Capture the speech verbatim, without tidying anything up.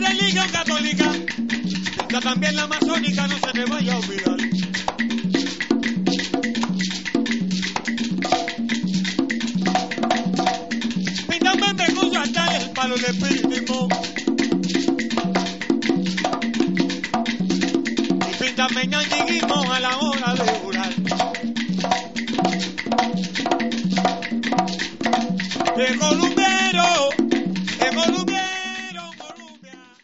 religión católica, pinta también la masónica, no se me vaya a olvidar. Pinta un bembecuyo hasta el palo de espiritismo. Y pinta meñandiguismo a la hora de jurar.